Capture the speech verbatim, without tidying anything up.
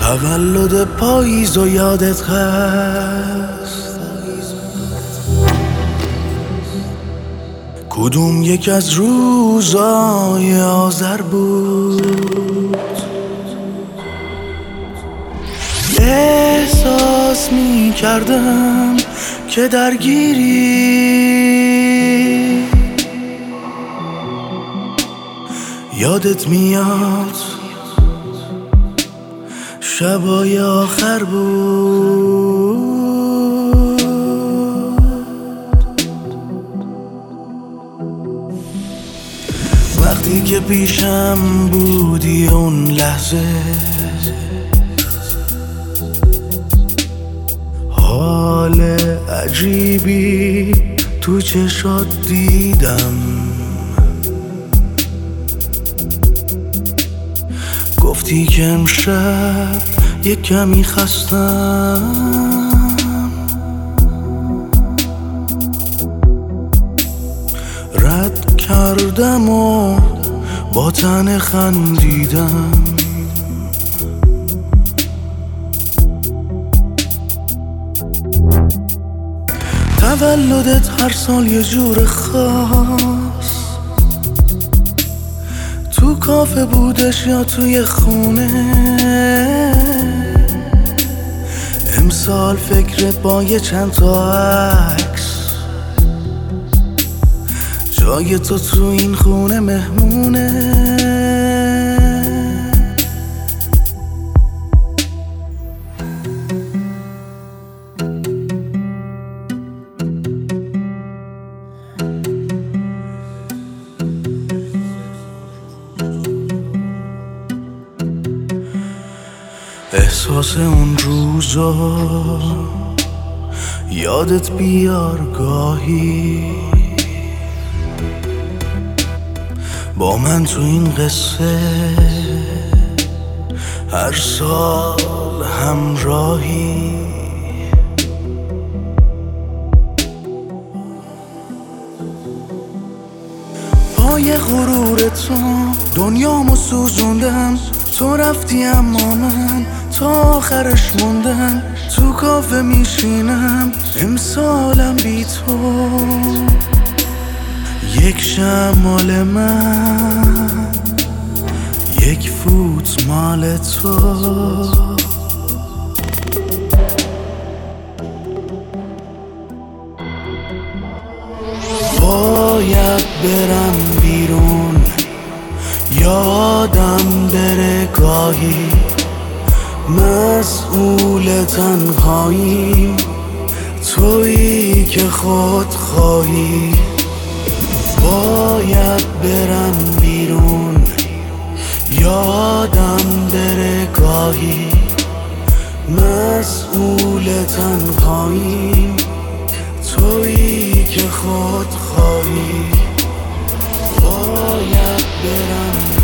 تولد پاییز و یادت هست؟ کدوم یک از روزای آذر بود؟ احساس می کردم که درگیری، یادت میاد شبای آخر بود. وقتی که پیشم بودی اون لحظه، حال عجیبی تو چشات دیدم. گفتی که امشب یک کمی خستم، رد کردم و با تن خندیدم. تولدت هر سال یه جور خاص، تو کافه بودش یا توی خونه. امسال فکرت با یه چند تا عکس، جای تو تو این خونه مهمونه. احساس اون روزا یادت بیار گاهی، با من تو این قصه هر سال همراهی. پای غرور تو دنیامو سوزوندم، تو رفتی اما من تا آخرش موندم. تو کافه میشینم امسالم بی تو، یک شمال من یک فوت مال تو. باید برم بیرون، یادم بره گاهی، مسئول تنهایی تویی که خود خواهی. باید برم بیرون، یادم بره گاهی، مسئول تنهایی تویی که خود خواهی. باید برم